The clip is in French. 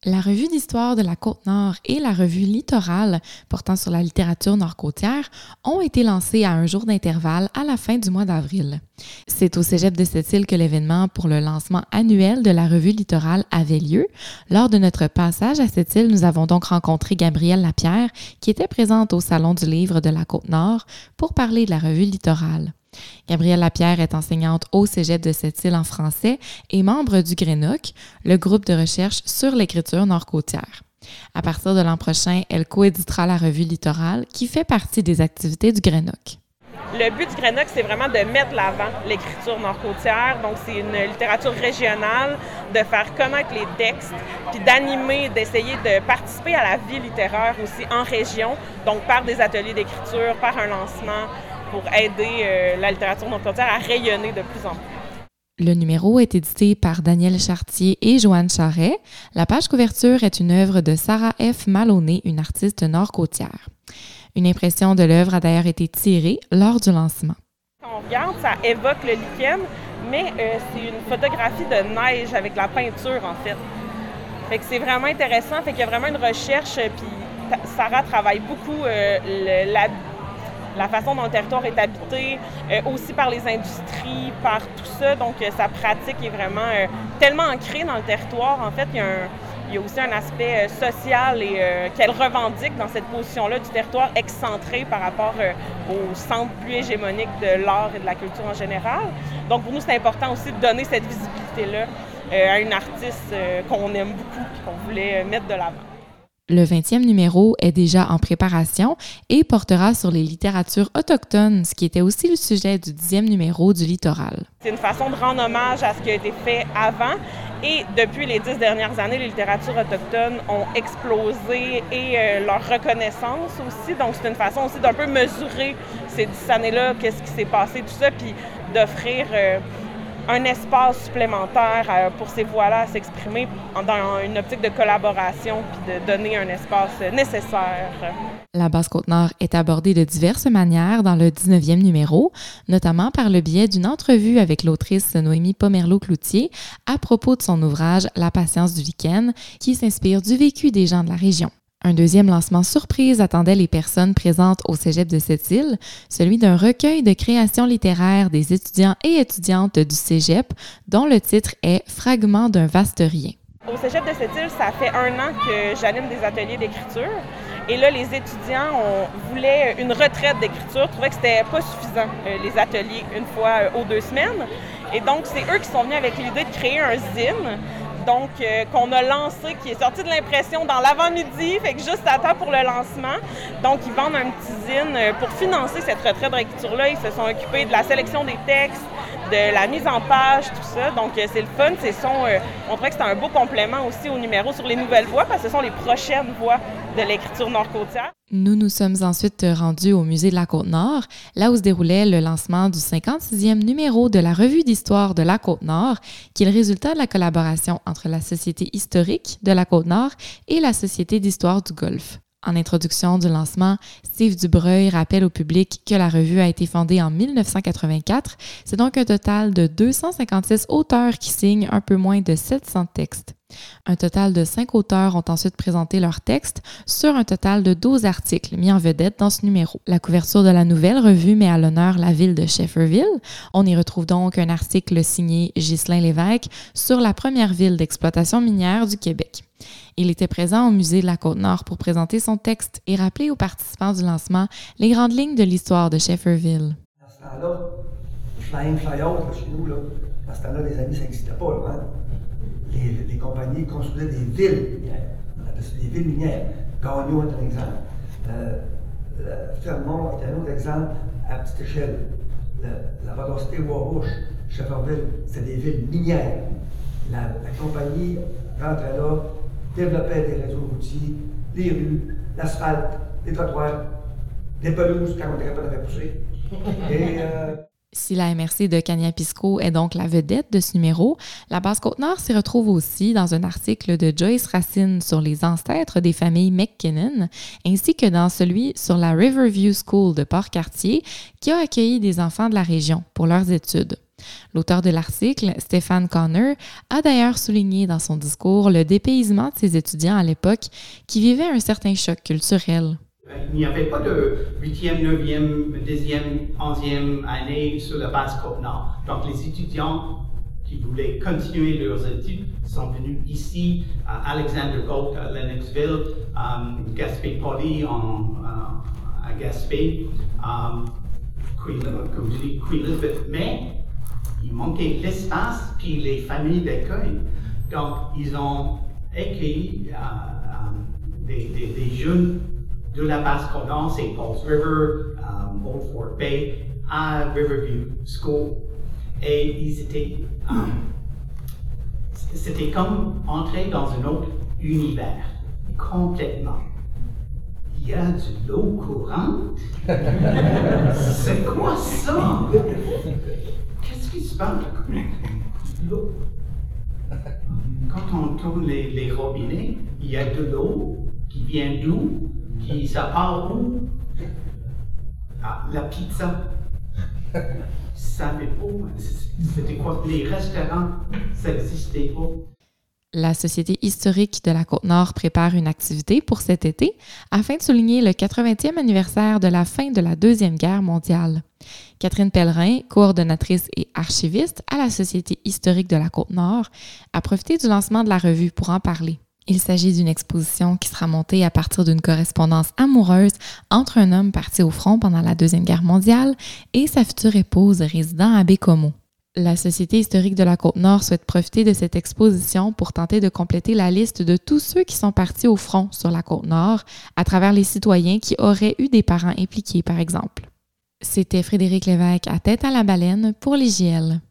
La revue d'histoire de la Côte-Nord et la revue Littorale, portant sur la littérature nord-côtière, ont été lancées à un jour d'intervalle à la fin du mois d'avril. C'est au cégep de Sept-Îles que l'événement pour le lancement annuel de la revue Littorale avait lieu. Lors de notre passage à Sept-Îles, nous avons donc rencontré Gabrielle Lapierre, qui était présente au Salon du livre de la Côte-Nord pour parler de la revue Littorale. Gabrielle Lapierre est enseignante au cégep de Sept-Îles en français et membre du GRENOC, le groupe de recherche sur l'écriture nord-côtière. À partir de l'an prochain, elle coéditera la revue Littorale qui fait partie des activités du GRENOC. Le but du GRENOC, c'est vraiment de mettre l'avant l'écriture nord-côtière. Donc, c'est une littérature régionale, de faire connaître les textes, puis d'animer, d'essayer de participer à la vie littéraire aussi en région, donc par des ateliers d'écriture, par un lancement, pour aider la littérature nord-côtière à rayonner de plus en plus. Le numéro est édité par Daniel Chartier et Joanne Charret. La page couverture est une œuvre de Sarah F. Maloney, une artiste nord-côtière. Une impression de l'œuvre a d'ailleurs été tirée lors du lancement. Quand on regarde, ça évoque le lichen, mais c'est une photographie de neige avec la peinture, en fait. Fait que c'est vraiment intéressant. Fait qu'il y a vraiment une recherche, puis Sarah travaille beaucoup la façon dont le territoire est habité, aussi par les industries, par tout ça. Donc, sa pratique est vraiment tellement ancrée dans le territoire. En fait, il y a aussi un aspect social et qu'elle revendique dans cette position-là du territoire excentré par rapport au centre plus hégémonique de l'art et de la culture en général. Donc, pour nous, c'est important aussi de donner cette visibilité-là à une artiste qu'on aime beaucoup et qu'on voulait mettre de l'avant. Le 20e numéro est déjà en préparation et portera sur les littératures autochtones, ce qui était aussi le sujet du 10e numéro du Littoral. C'est une façon de rendre hommage à ce qui a été fait avant. Et depuis les 10 dernières années, les littératures autochtones ont explosé et leur reconnaissance aussi. Donc, c'est une façon aussi d'un peu mesurer ces 10 années-là, qu'est-ce qui s'est passé, tout ça, puis d'offrir un espace supplémentaire pour ces voix-là à s'exprimer dans une optique de collaboration puis de donner un espace nécessaire. La Basse-Côte-Nord est abordée de diverses manières dans le 19e numéro, notamment par le biais d'une entrevue avec l'autrice Noémie Pomerleau-Cloutier à propos de son ouvrage « La patience du lichen » qui s'inspire du vécu des gens de la région. Un deuxième lancement surprise attendait les personnes présentes au cégep de Sept-Îles, celui d'un recueil de créations littéraires des étudiants et étudiantes du cégep, dont le titre est « Fragments d'un vaste rien ». Au cégep de Sept-Îles, ça fait 1 an que j'anime des ateliers d'écriture. Et là, les étudiants voulaient une retraite d'écriture, trouvaient que c'était pas suffisant, les ateliers, une fois aux 2 semaines. Et donc, c'est eux qui sont venus avec l'idée de créer un zine. Donc, qu'on a lancé, qui est sorti de l'impression dans l'avant-midi, fait que juste à temps pour le lancement. Donc, ils vendent un petit zine pour financer cette retraite d'écriture-là. Ils se sont occupés de la sélection des textes, de la mise en page, tout ça. Donc, c'est le fun. On trouvait que c'était un beau complément aussi au numéro sur les nouvelles voix, parce que ce sont les prochaines voix de l'écriture nord-côtière. Nous sommes ensuite rendus au Musée de la Côte-Nord, là où se déroulait le lancement du 56e numéro de la Revue d'histoire de la Côte-Nord, qui est le résultat de la collaboration entre la Société historique de la Côte-Nord et la Société d'histoire du Golfe. En introduction du lancement, Steve Dubreuil rappelle au public que la revue a été fondée en 1984. C'est donc un total de 256 auteurs qui signent un peu moins de 700 textes. Un total de 5 auteurs ont ensuite présenté leurs textes sur un total de 12 articles mis en vedette dans ce numéro. La couverture de la nouvelle revue met à l'honneur la ville de Shefferville. On y retrouve donc un article signé Ghislain Lévesque sur la première ville d'exploitation minière du Québec. Il était présent au Musée de la Côte-Nord pour présenter son texte et rappeler aux participants du lancement les grandes lignes de l'histoire de Shefferville. À ce temps-là, fly-in, fly-out, chez nous, là, à ce temps-là, les amis, ça n'existait pas. Là, hein? Les compagnies construisaient des villes minières. On appelle ça des villes minières. Gagnon est un exemple. Fermont est un autre exemple à petite échelle. La Valdosta, Warbush, Shefferville, c'est des villes minières. La compagnie rentrait là, développait des réseaux routiers, les rues, l'asphalte, les trottoirs, les pelouses quand on était capable de faire pousser. Si la MRC de Kaniapisco est donc la vedette de ce numéro, la Basse-Côte-Nord s'y retrouve aussi dans un article de Joyce Racine sur les ancêtres des familles McKinnon, ainsi que dans celui sur la Riverview School de Port-Cartier, qui a accueilli des enfants de la région pour leurs études. L'auteur de l'article, Stéphane Connor, a d'ailleurs souligné dans son discours le dépaysement de ses étudiants à l'époque qui vivaient un certain choc culturel. Il n'y avait pas de 8e, 9e, 10e, 11e année sur la Basse-Côte-Nord. Donc les étudiants qui voulaient continuer leurs études sont venus ici, à Alexander Galt, à Lennoxville, Gaspé-Poly, à Gaspé, comme je dis, Queen-Elizabeth. Mais il manquait l'espace puis les familles d'accueil. Donc ils ont accueilli des jeunes de la Basse-Côte-Nord, St. Paul's River, Old Fort Bay, à Riverview School. Et ils étaient, c'était comme entrer dans un autre univers, complètement. Il y a de l'eau courante? C'est quoi ça? Qu'est-ce qui se passe? L'eau. Quand on tourne les robinets, il y a de l'eau qui vient d'où? Qui ça part où? Ah, la pizza. Ça n'avait pas. C'était quoi? Les restaurants, ça n'existait pas. La Société historique de la Côte-Nord prépare une activité pour cet été afin de souligner le 80e anniversaire de la fin de la Deuxième Guerre mondiale. Catherine Pellerin, coordonnatrice et archiviste à la Société historique de la Côte-Nord, a profité du lancement de la revue pour en parler. Il s'agit d'une exposition qui sera montée à partir d'une correspondance amoureuse entre un homme parti au front pendant la Deuxième Guerre mondiale et sa future épouse résidant à Baie-Comeau. La Société historique de la Côte-Nord souhaite profiter de cette exposition pour tenter de compléter la liste de tous ceux qui sont partis au front sur la Côte-Nord à travers les citoyens qui auraient eu des parents impliqués, par exemple. C'était Frédéric Lévesque à Tête à la baleine pour l'IJL.